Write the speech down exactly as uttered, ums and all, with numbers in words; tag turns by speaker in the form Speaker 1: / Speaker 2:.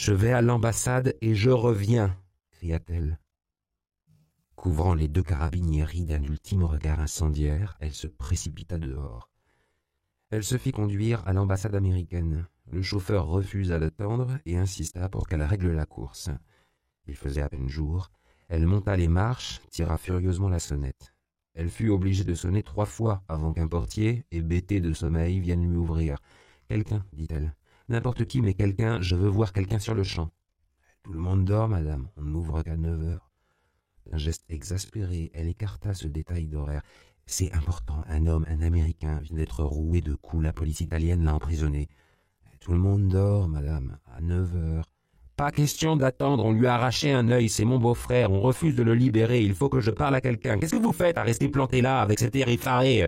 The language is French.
Speaker 1: Je vais à l'ambassade et je reviens, cria-t-elle. Couvrant les deux carabinieri d'un ultime regard incendiaire, elle se précipita dehors. Elle se fit conduire à l'ambassade américaine. Le chauffeur refusa d'attendre et insista pour qu'elle règle la course. Il faisait à peine jour. Elle monta les marches, tira furieusement la sonnette. Elle fut obligée de sonner trois fois avant qu'un portier, hébété de sommeil, vienne lui ouvrir. « Quelqu'un, dit-elle. N'importe qui, mais quelqu'un, je veux voir quelqu'un sur le champ. »« Tout le monde dort, madame, on n'ouvre qu'à neuf heures. » D'un geste exaspéré, elle écarta ce détail d'horaire. « C'est important, un homme, un Américain, vient d'être roué de coups, la police italienne l'a emprisonné. »« Tout le monde dort, madame, à neuf heures. » Pas question d'attendre, on lui a arraché un œil, c'est mon beau-frère, on refuse de le libérer, il faut que je parle à quelqu'un. Qu'est-ce que vous faites à rester planté là avec cet air effaré ?